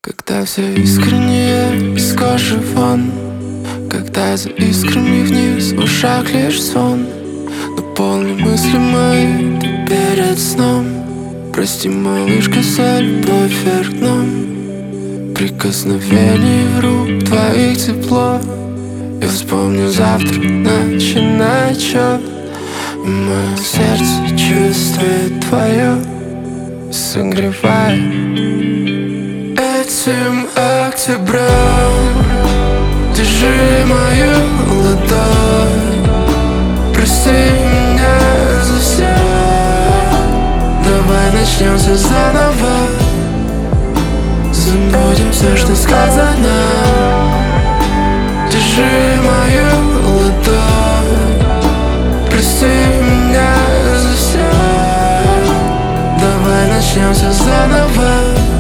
Когда все искреннее из кожи вон, когда за искрами вниз в ушах лишь звон, наполни мысли мои ты перед сном. Прости, малышка, за любовь вверх дном. Прикосновений в рук твоих тепло. Я вспомню завтра, начинай отчет. И мое сердце чувствует твое, согревает. Этим октябрем держи мою ладонь. Прости меня за все. Давай начнем все заново. Забудем все, что сказано. Держи мою ладонь. Прости меня за все. Давай начнем все заново.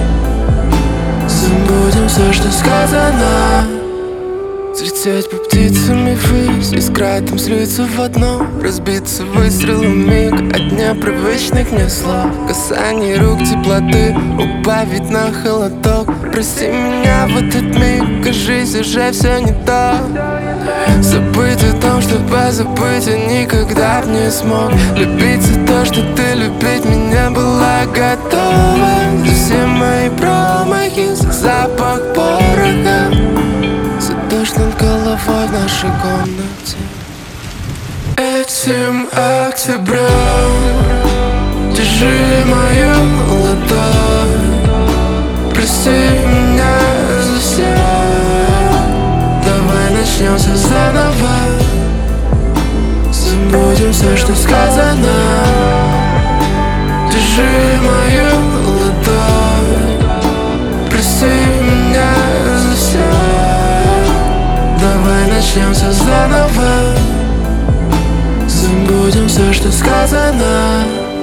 Забудем все, что сказано. Взлететь по птицам и ввысь, искра там слиться в одно. Разбиться выстрелом миг от дня привычных мне слов. Касание рук, теплоты, убавить на холодок. Прости меня в этот миг, кажись, уже все не то. Забыть о том, чтобы забыть, я никогда б не смог. Любить за то, что ты любить меня была готова. За все мои промахи, за запах пороха, за дождь над головой в нашей комнате. Этим октябрем держи мою ладонь. Прости меня за все. Давай начнем все заново. Забудем все, что сказано. Держи мою ладонь. Прости меня за все. Давай начнем все заново. Забудем все, что сказано.